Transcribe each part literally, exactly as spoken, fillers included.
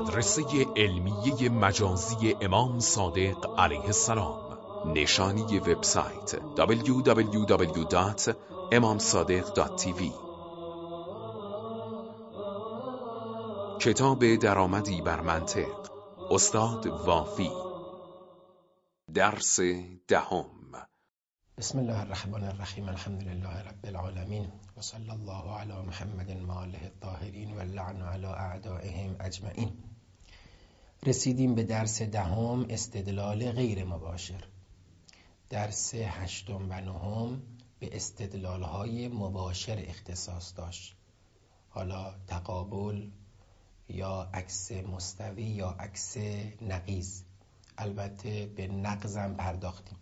مدرسه علمیه مجازی امام صادق علیه السلام. نشانی وبسایت دبلیو دبلیو دبلیو دات امام صادق دات تی وی. کتاب درآمدی بر منطق، استاد وافی. درس دهم. بسم الله الرحمن الرحیم. الحمد لله رب العالمین و صلی الله علی محمد و آله الطاهرین و اللعن علی اعدائهم اجمعین. رسیدیم به درس دهم، استدلال غیر مباشر. درس هشتم و نهم به استدلال‌های مباشر اختصاص داشت. حالا تقابل یا عکس مستوی یا عکس نقیض. البته به نقضم پرداختیم.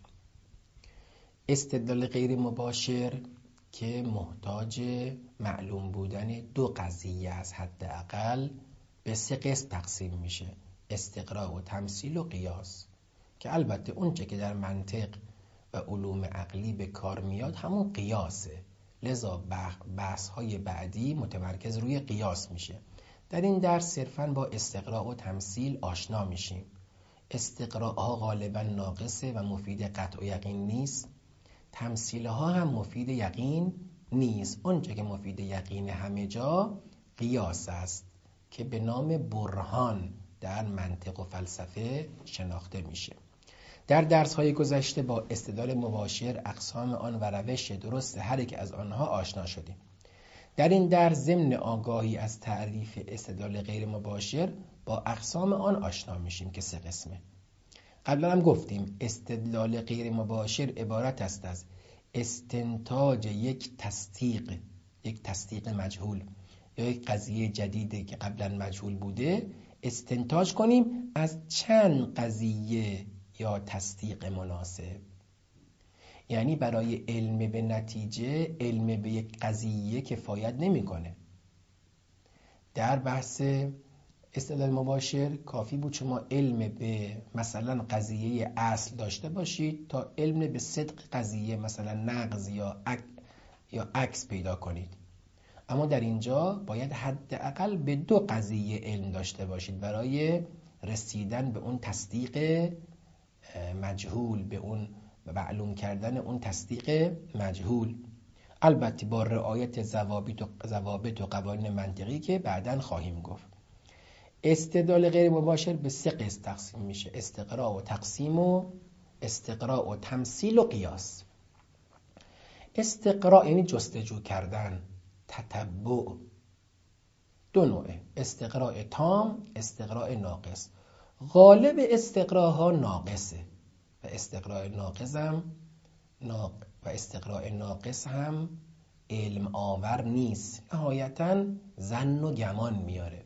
استدلال غیر مباشر که محتاج معلوم بودن دو قضیه از حداقل به سه قسم تقسیم میشه: استقراء و تمثیل و قیاس، که البته اونچه که در منطق و علوم عقلی به کار میاد همون قیاسه. لذا بحث های بعدی متمرکز روی قیاس میشه. در این درس صرفاً با استقراء و تمثیل آشنا میشیم. استقراء ها غالباً ناقصه و مفید قطع و یقین نیست. تمثیل ها هم مفید یقین نیست. اونچه که مفید یقین همه جا قیاس است که به نام برهان در منطق و فلسفه شناخته میشه. در درس های گذشته با استدلال مباشر، اقسام آن و روش درست هر یک از آنها آشنا شدیم. در این درس ضمن آگاهی از تعریف استدلال غیر مباشر با اقسام آن آشنا میشیم که سه قسمه. قبلا هم گفتیم استدلال غیر مباشر عبارت است از استنتاج یک تصدیق، یک تصدیق مجهول یا یک قضیه جدیدی که قبلا مجهول بوده استنتاج کنیم از چند قضیه یا تصدیق مناسب. یعنی برای علم به نتیجه، علم به یک قضیه کفایت نمیکنه. در بحث استدلال مباشر کافی بود شما علم به مثلا قضیه اصل داشته باشید تا علم به صدق قضیه مثلا نقض یا عک... یا عکس پیدا کنید. اما در اینجا باید حداقل به دو قضیه علم داشته باشید برای رسیدن به اون تصدیق مجهول، به اون معلوم کردن اون تصدیق مجهول، البته با رعایت ضوابط و ضوابط و قوانین منطقی که بعداً خواهیم گفت. استدلال غیر مباشر به سه قسم تقسیم میشه: استقراء و تقسیم و استقراء و تمثیل و قیاس. استقراء یعنی جستجو کردن، تتبع. دو نوعه: استقراء تام، استقراء ناقص. غالب استقراءها ناقصه و استقراء ناقص هم ناق... و استقراء ناقص هم علم آور نیست، نهایتاً ظن و گمان میاره.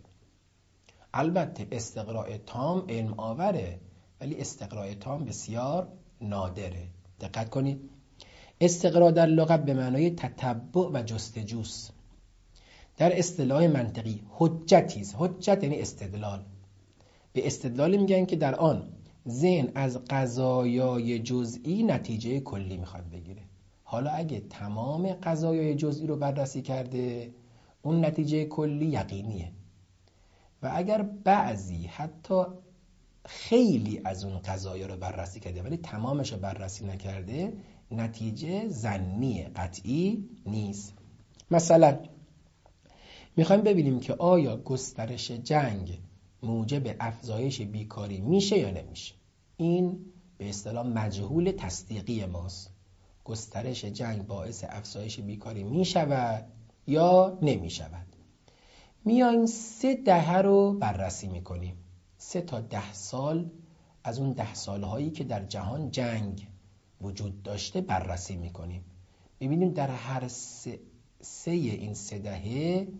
البته استقراء تام علم آوره ولی استقراء تام بسیار نادره. دقت کنید. استقراء در لغت به معنای تتبع و جستجوست. در اصطلاح منطقی حجتی است. حجت یعنی استدلال. به استدلال میگن که در آن ذهن از قضایای جزئی نتیجه کلی میخواد بگیره. حالا اگه تمام قضایای جزئی رو بررسی کرده اون نتیجه کلی یقینیه، و اگر بعضی حتی خیلی از اون قضایا رو بررسی کرده ولی تمامش رو بررسی نکرده نتیجه ظنیه، قطعی نیست. مثلا میخوایم ببینیم که آیا گسترش جنگ موجب افزایش بیکاری میشه یا نمیشه. این به اصطلاح مجهول تصدیقی ماست. گسترش جنگ باعث افزایش بیکاری میشود یا نمیشود. میایم سه دهه رو بررسی میکنیم. سه تا ده سال از اون ده سالهایی که در جهان جنگ وجود داشته بررسی میکنیم. ببینیم در هر سه, سه این سه دهه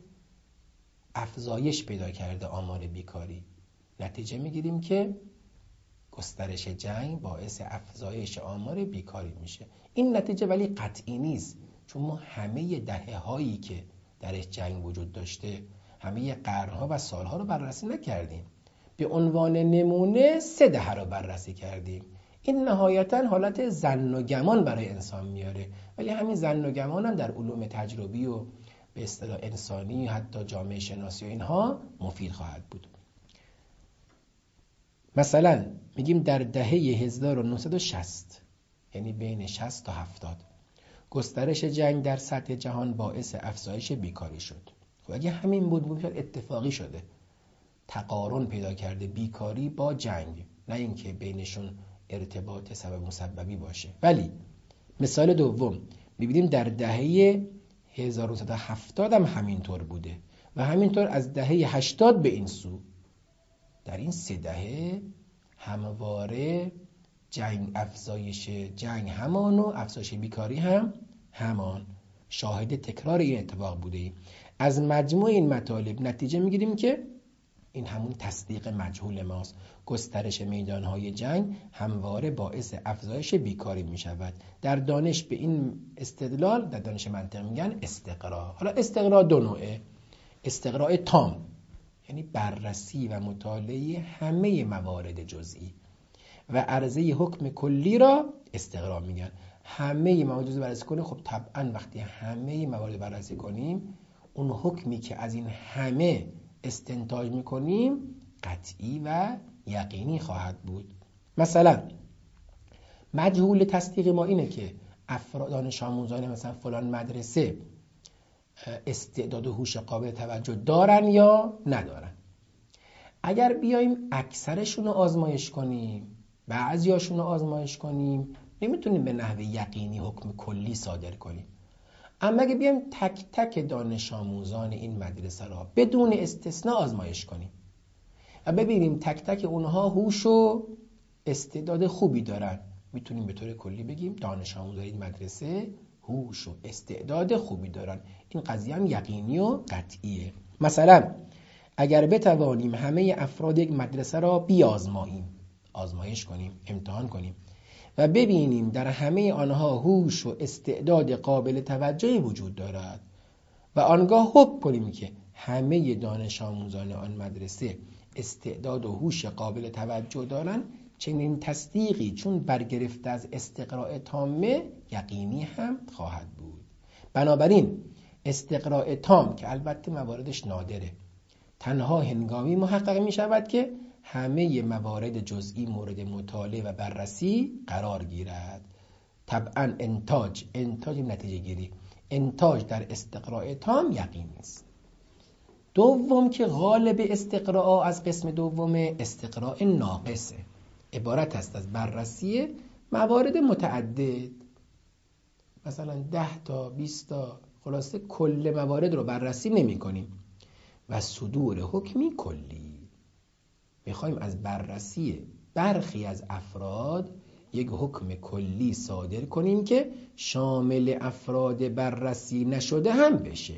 افزایش پیدا کرده آمار بیکاری. نتیجه میگیریم که گسترش جنگ باعث افزایش آمار بیکاری میشه. این نتیجه ولی قطعی نیست، چون ما همه دهه هایی که درش جنگ وجود داشته، همه قرنها و سالها رو بررسی نکردیم. به عنوان نمونه سه دهه رو بررسی کردیم. این نهایتاً حالت ظن و گمان برای انسان میاره، ولی همین ظن و گمان هم در علوم تجربی و به اصطلاح انسانی حتی جامعه شناسی و اینها مفید خواهد بود. مثلا میگیم در دهه هزار و نهصد و شصت، یعنی بین شصت تا هفتاد، گسترش جنگ در سطح جهان باعث افزایش بیکاری شد. خب اگه همین بود بود اتفاقی شده، تقارن پیدا کرده بیکاری با جنگ، نه اینکه بینشون ارتباط سبب مسببی باشه. ولی مثال دوم می‌بینیم در دهه هزار و نهصد و هفتاد هم همینطور بوده و همینطور از دهه هشتاد به این سو. در این سه دهه همواره جنگ، افزایش جنگ همان و افزایش بیکاری هم همان. شاهد تکرار این اتفاق بوده ایم. از مجموع این مطالب نتیجه میگیریم که این همون تصدیق مجهول ماست. گسترش میدانهای جنگ همواره باعث افزایش بیکاری می شود. در دانش به این استدلال، در دانش منطق میگن استقرا. حالا استقرا دو نوعه: استقراء تام، یعنی بررسی و مطالعه همه موارد جزئی، و عرضه حکم کلی را استقرا میگن. همه موارد جزئی بررسی کنیم. خب طبعا وقتی همه موارد بررسی کنیم، اون حکمی که از این همه استنتاج میکنیم قطعی و یقینی خواهد بود. مثلا مجهول تصدیق ما اینه که افراد دانش آموزان مثلا فلان مدرسه استعداد و هوش قابل توجه دارن یا ندارن. اگر بیایم اکثرشون رو آزمایش کنیم، بعضیاشون رو آزمایش کنیم، نمیتونیم به نحو یقینی حکم کلی صادر کنیم. اما اگه بیایم تک تک دانش آموزان این مدرسه را بدون استثناء آزمایش کنیم و ببینیم تک تک اونها هوش و استعداد خوبی دارن، میتونیم به طور کلی بگیم دانش آموزان این مدرسه هوش و استعداد خوبی دارن. این قضیه هم یقینی و قطعیه. مثلا اگر بتوانیم همه افراد یک مدرسه را بیازماییم، آزمایش کنیم، امتحان کنیم و ببینیم در همه آنها هوش و استعداد قابل توجهی وجود دارد و آنگاه حکم کنیم که همه دانش آموزان آن مدرسه استعداد و هوش قابل توجه دارند، چنین تصدیقی چون برگرفته از استقراء تامه یقینی هم خواهد بود. بنابراین استقراء تام که البته مواردش نادره، تنها هنگامی محقق می شود که همه موارد جزئی مورد مطالعه و بررسی قرار گیرد. طبعا انتاج انتاج نتیجه گیری انتاج در استقراء تام یقینی است. دوم که غالب استقراء از قسم دوم استقراء ناقصه، عبارت است از بررسی موارد متعدد، مثلا ده تا بیست تا، خلاصه کل موارد رو بررسی نمی کنیم و صدور حکمی کلی. میخوایم از بررسی برخی از افراد یک حکم کلی صادر کنیم که شامل افراد بررسی نشده هم بشه.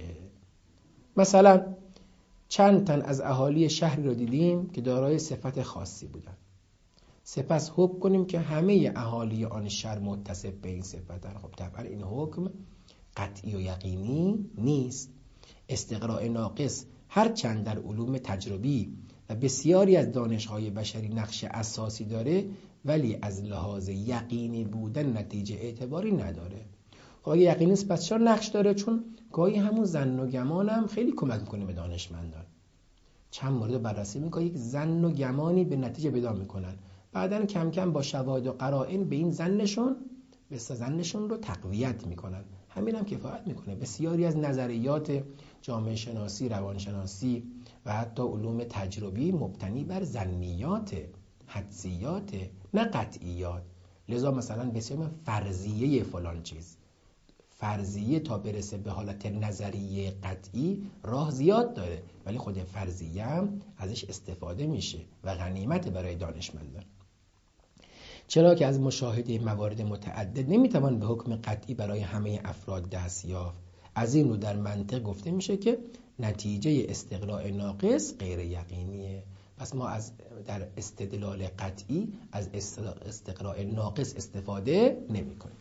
مثلا چند تن از اهالی شهری رو دیدیم که دارای صفت خاصی بودن، سپس حکم کنیم که همه اهالی آن شهر متصف به این صفتن. خب طبعا این حکم قطعی و یقینی نیست. استقراء ناقص هرچند در علوم تجربی و بسیاری از دانش‌های بشری نقش اساسی داره، ولی از لحاظ یقینی بودن نتیجه اعتباری نداره. خب اگه یقینی نیست پس چرا نقش داره؟ چون گاهی همون ظن و گمان هم خیلی کمک میکنه به دانشمندان. چند مورد بررسی میکنه، یک ظن و گمانی به نتیجه پیدا میکنن، بعدن کم کم با شواهد و قرائن به این ظنشون به ظنشون رو تقویت میکنن. همین هم کفایت میکنه. بسیاری از نظریات جامعه شناسی، روانشناسی و حتی علوم تجربی مبتنی بر ظنیات، حدسیات، نه قطعیات. لذا مثلا بسیار فرضیه فلان چیز، فرضیه تا برسه به حالت نظریه قطعی راه زیاد داره، ولی خود فرضیه هم ازش استفاده میشه و غنیمت برای دانشمندان. چرا که از مشاهده موارد متعدد نمیتوان به حکم قطعی برای همه افراد دست یافت. از این رو در منطق گفته میشه که نتیجه استقراء ناقص غیر یقینیه. پس ما از در استدلال قطعی از استقراء ناقص استفاده نمی کنیم.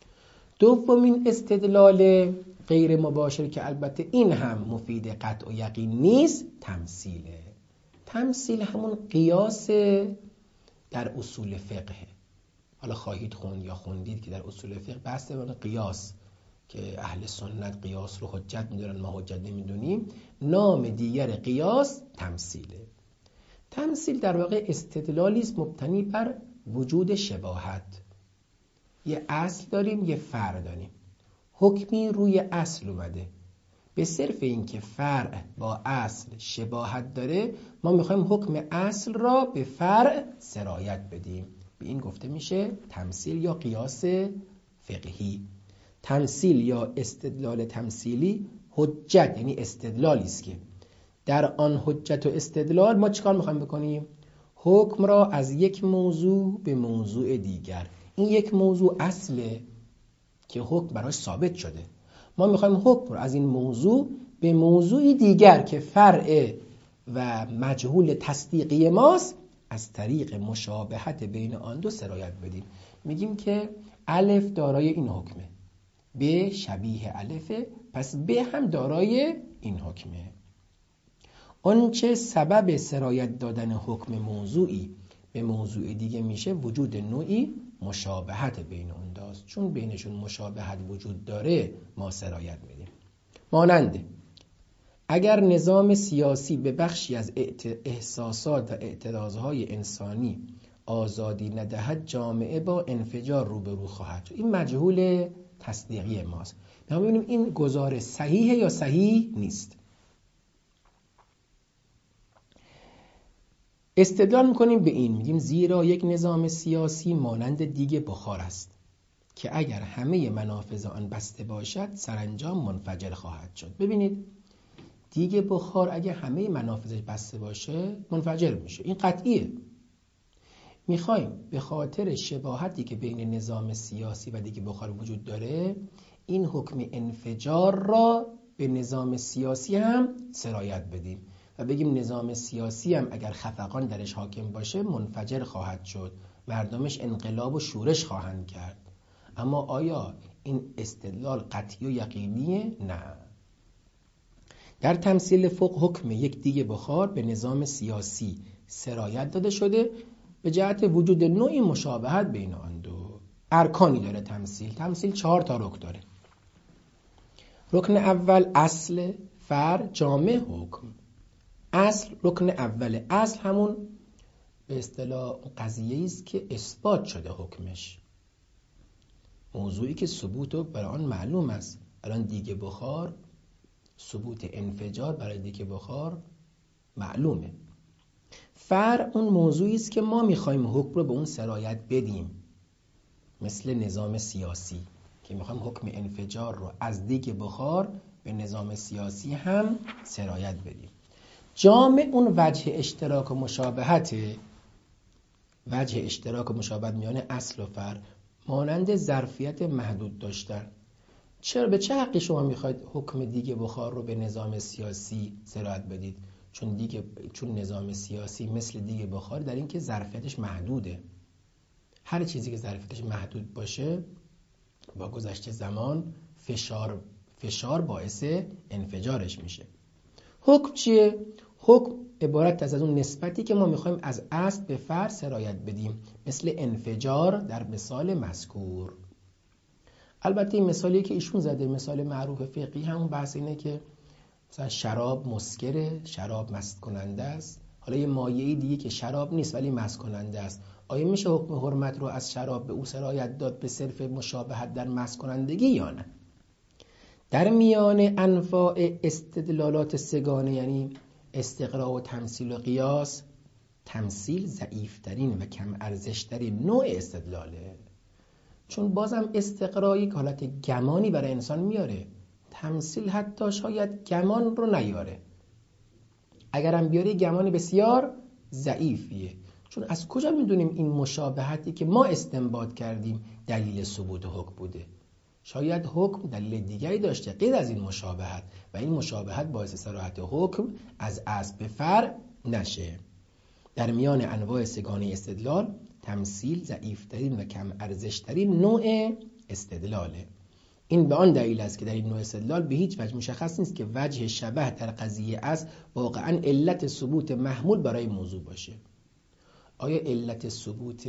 دومین استدلال غیر مباشر که البته این هم مفید قطع و یقین نیست، تمثیله. تمثیل همون قیاس در اصول فقه. حالا خواهید خوند یا خوندید که در اصول فقه بحث در قیاس که اهل سنت قیاس رو حجت میدونن، ما حجت نمیدونیم. نام دیگر قیاس تمثیله. تمثیل در واقع استدلالی است مبتنی بر وجود شباهت. یه اصل داریم، یه فرع داریم. حکمی روی اصل اومده. به صرف اینکه فرع با اصل شباهت داره، ما میخوایم حکم اصل را به فرع سرایت بدیم. به این گفته میشه تمثیل یا قیاس فقهی. تمثیل یا استدلال تمثیلی حجت یعنی استدلالی است که در آن حجت و استدلال ما چیکار میخوایم بکنیم؟ حکم را از یک موضوع به موضوع دیگر. این یک موضوع اصله که حکم براش ثابت شده. ما میخوایم حکم را از این موضوع به موضوعی دیگر که فرع و مجهول تصدیقی ماست از طریق مشابهت بین آن دو سرایت بدیم. میگیم که الف دارای این حکمه، ب شبیه الفه، پس ب هم دارای این حکمه. آنچه سبب سرایت دادن حکم موضوعی به موضوع دیگه میشه وجود نوعی مشابهت بین اون داست. چون بینشون مشابهت وجود داره ما سرایت میدیم. مانند اگر نظام سیاسی به بخشی از احساسات و اعتراضهای انسانی آزادی ندهد، جامعه با انفجار روبرو خواهد شد. این مجهول تصدیقی ماست. ما ببینیم این گزاره صحیحه یا صحیح نیست. استدلال میکنیم به این، میگیم زیرا یک نظام سیاسی مانند دیگ بخار است که اگر همه منافذ آن بسته باشد سرانجام منفجر خواهد شد. ببینید دیگ بخار اگه همه منافذش بسته باشه منفجر میشه، این قطعیه. میخوایم به خاطر شباهتی که بین نظام سیاسی و دیگ بخار وجود داره این حکم انفجار را به نظام سیاسی هم سرایت بدیم و بگیم نظام سیاسی هم اگر خفقان درش حاکم باشه منفجر خواهد شد، مردمش انقلاب و شورش خواهند کرد. اما آیا این استدلال قطعی و یقینیه؟ نه. در تمثیل فوق حکم یک دیگ بخار به نظام سیاسی سرایت داده شده به جهت وجود نوعی مشابهت بین آن دو. ارکانی داره تمثیل. تمثیل چهار تا رکن داره. رکن اول اصل، فرع، جامع، حکم. اصل رکن اوله. اصل همون به اصطلاح قضیه‌ای است که اثبات شده حکمش، موضوعی که ثبوت برای آن معلوم است. الان دیگ بخار ثبوت انفجار برای دیگ بخار معلومه. فرع اون موضوعی است که ما میخوایم حکم رو به اون سرایت بدیم، مثل نظام سیاسی که میخوایم حکم انفجار رو از دیگ بخار به نظام سیاسی هم سرایت بدیم. جامع اون وجه اشتراک و مشابهته، وجه اشتراک و مشابهت میان اصل و فرع، مانند ظرفیت محدود داشتن. چرا به چه حقی شما میخواید حکم دیگ بخار رو به نظام سیاسی سرایت بدید؟ چون دیگ چون نظام سیاسی مثل دیگ بخار در این که ظرفیتش محدوده. هر چیزی که ظرفیتش محدود باشه با گذشت زمان فشار فشار باعث انفجارش میشه. حکم چیه؟ حکم عبارت از اون نسبتی که ما میخوایم از اصل به فرع سرایت بدیم، مثل انفجار در مثال مذکور. البته این مثالی که ایشون زده مثال معروف فقهی همون بحث اینه که مثلا شراب مسکره، شراب مست کننده است. حالا یه مایعی دیگه که شراب نیست ولی مست کننده است، آیا میشه حکم حرمت رو از شراب به او سرایت داد به صرف مشابهت در مست کنندگی یا نه؟ در میان انواع استدلالات سگانه یعنی استقراء و تمثیل و قیاس، تمثیل ضعیف‌ترین و کم ارزش‌ترین نوع استدلاله. چون بازم استقراء یک حالت گمانی برای انسان میاره، تمثیل حتی شاید گمان رو نیاره. اگرم بیاره گمان بسیار ضعیفیه. چون از کجا میدونیم این مشابهتی که ما استنباط کردیم دلیل ثبوت حکم بوده؟ شاید حکم دلیل دیگری داشته غیر از این مشابهت و این مشابهت باعث صراحت حکم از اصل به فرع نشه. در میان انواع سگانه استدلال تمثیل ضعیف‌ترین و کم ارزش‌ترین نوع استدلاله. این به آن دلیل است که در این نوع استدلال به هیچ وجه مشخص نیست که وجه شبه در قضیه است واقعا علت ثبوت محمول برای موضوع باشه. آیا علت ثبوت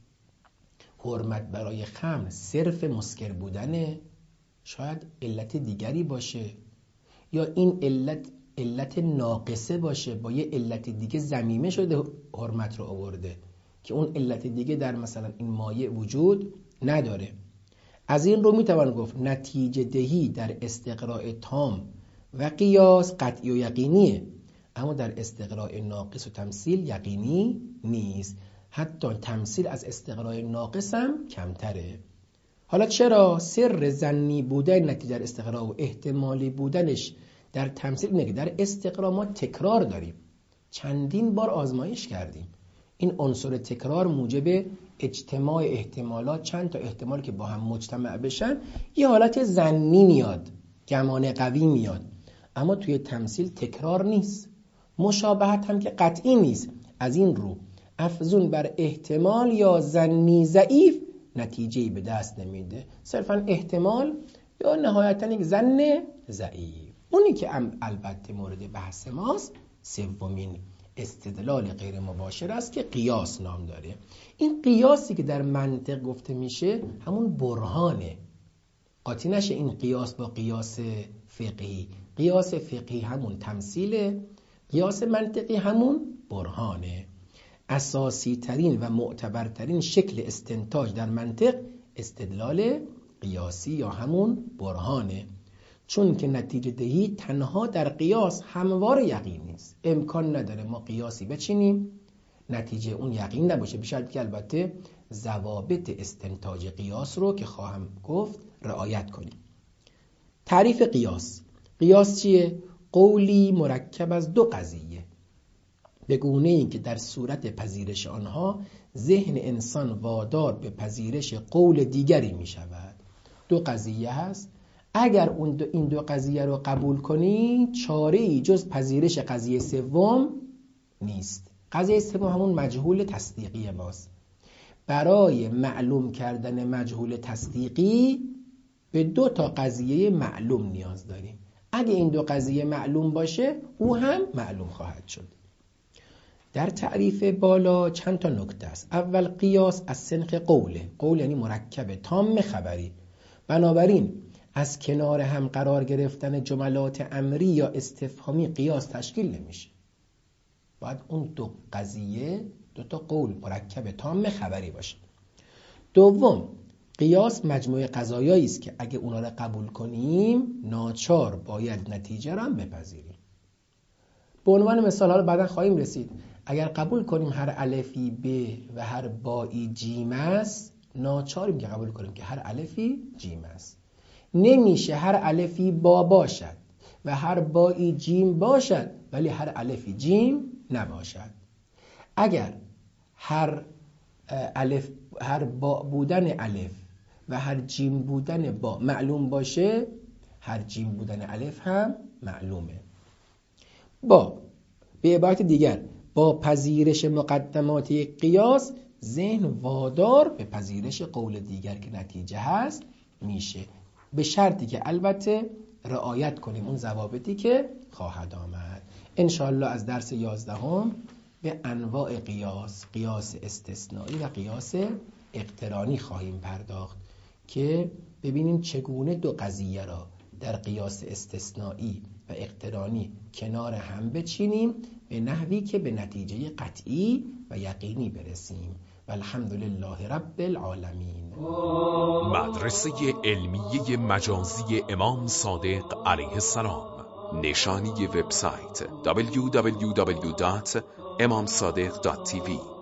حرمت برای خمر صرف مسکر بودنه؟ شاید علت دیگری باشه. یا این علت علت ناقصه باشه با یه علت دیگه ضمیمه شده حرمت رو آورده که اون علت دیگه در مثلا این مایع وجود نداره. از این رو میتوان گفت نتیجه دهی در استقراء تام و قیاس قطعی و یقینیه، اما در استقراء ناقص و تمثیل یقینی نیست. حتی تمثیل از استقراء ناقص هم کمتره. حالا چرا؟ سر ظنی بودن نتیجه در استقراء و احتمالی بودنش در تمثیل اینه که در استقراء ما تکرار داریم، چندین بار آزمایش کردیم. این عنصر تکرار موجب اجتماع احتمالات، چند تا احتمال که با هم مجتمع بشن یه حالت ظنی میاد، گمان قوی میاد. اما توی تمثیل تکرار نیست، مشابهت هم که قطعی نیست. از این رو افزون بر احتمال یا ظنی ضعیف نتیجه‌ای به دست نمیده، صرفا احتمال یا نهایتا یک ظن ضعیف. اونی که البته مورد بحث ماست سومین استدلال غیر مباشر است که قیاس نام داره. این قیاسی که در منطق گفته میشه همون برهانه، قاطی نشه این قیاس با قیاس فقهی. قیاس فقهی همون تمثیله، قیاس منطقی همون برهانه. اساسی ترین و معتبرترین شکل استنتاج در منطق استدلال قیاسی یا همون برهانه، چون که نتیجه دهی تنها در قیاس هموار یقین نیست. امکان نداره ما قیاسی بچینیم نتیجه اون یقین نباشه، بشرطی که البته ضوابط استنتاج قیاس رو که خواهم گفت رعایت کنیم. تعریف قیاس. قیاس چیه؟ قولی مرکب از دو قضیه، به گونه ای که در صورت پذیرش آنها ذهن انسان وادار به پذیرش قول دیگری می شود. دو قضیه هست، اگر اون دو این دو قضیه رو قبول کنی چاره‌ای جز پذیرش قضیه سوم نیست. قضیه سوم همون مجهول تصدیقی ماست. برای معلوم کردن مجهول تصدیقی به دو تا قضیه معلوم نیاز داریم. اگه این دو قضیه معلوم باشه او هم معلوم خواهد شد. در تعریف بالا چند تا نکته است. اول، قیاس از سنخ قوله. قول یعنی مرکب تام خبری، بنابراین از کنار هم قرار گرفتن جملات امری یا استفهامی قیاس تشکیل نمیشه. باید اون دو قضیه، دو تا قول مرکب تام خبری باشه. دوم، قیاس مجموعه قضایایی است که اگه اونا رو قبول کنیم ناچار باید نتیجه رو هم بپذیریم. به عنوان مثال ها بعدا خواهیم رسید. اگر قبول کنیم هر الفی ب و هر بایی جیم است، ناچاریم که قبول کنیم که هر الفی جیم است. نمیشه هر الفی با باشد و هر بایی جیم باشد ولی هر الفی جیم نباشد. اگر هر الف هر با بودن الف و هر جیم بودن با معلوم باشه، هر جیم بودن الف هم معلومه. با به عبارت دیگر با پذیرش مقدمات قیاس ذهن وادار به پذیرش قول دیگر که نتیجه هست میشه، به شرطی که البته رعایت کنیم اون ضوابطی که خواهد آمد. انشاءالله از درس یازدهم به انواع قیاس، قیاس استثنایی و قیاس اقترانی خواهیم پرداخت که ببینیم چگونه دو قضیه را در قیاس استثنایی و اقترانی کنار هم بچینیم به نحوی که به نتیجه قطعی و یقینی برسیم. و الحمدلله رب العالمین. مدرسه علمیه مجازی امام صادق علیه السلام. نشانی وبسایت دبلیو دبلیو دبلیو دات امام صادق دات تی وی